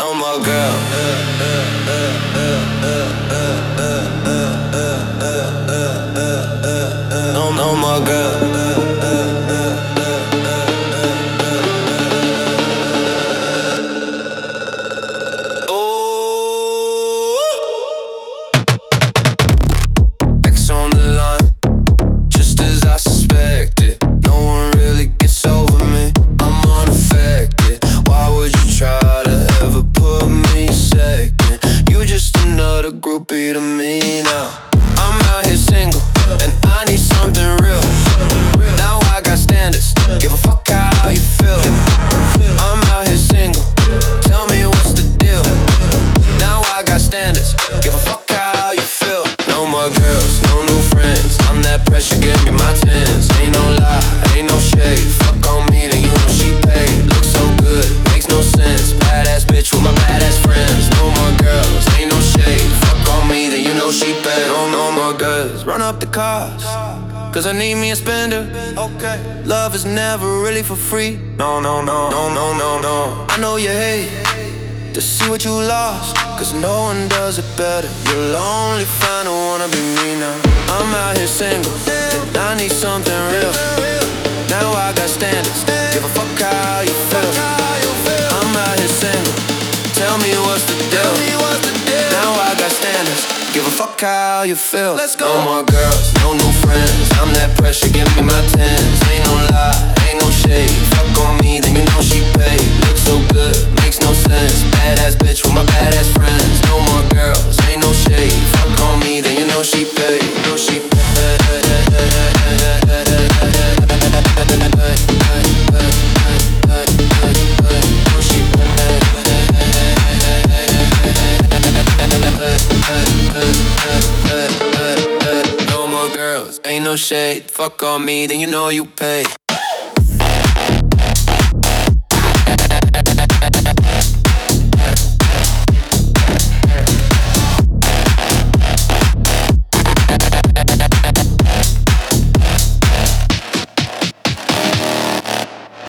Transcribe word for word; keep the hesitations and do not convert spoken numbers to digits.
no more girl. No, no more girl. Groupie to me now. I'm out here single, and I need something real. Now I got standards, give a fuck how you feel. I'm out here single, tell me what's the deal. Now I got standards, give a fuck how you feel. No more girls, no new friends. I'm that pressure, give me my tens. Ain't no lie, ain't no shade. Fuck on me, then you know she paid. Looks so good, makes no sense. Badass bitch with my badass friends. No more girls, ain't no shade. She paid. No, no more girls. Run up the cost, cause I need me a spender. Okay. Love is never really for free. No, no, no, no, no, no, no. I know you hate to see what you lost, cause no one does it better. You'll only find who wanna be me now. I'm out here single, and I need something real. Now I got standards, give a fuck how you feel. I'm out here single, tell me what's the deal. Now I got standards, give a fuck how you feel. Let's go. No more girls, no new friends. I'm that pressure, give me my tens. Ain't no lie, ain't no shade. Fuck on me, then you know she paid. Looks so good, makes no sense. Badass bitch with my badass friends. No more girls, ain't no shade. Fuck on me, then you know she paid. Know she paid. No more girls, ain't no shade. Fuck on me, then you know you pay.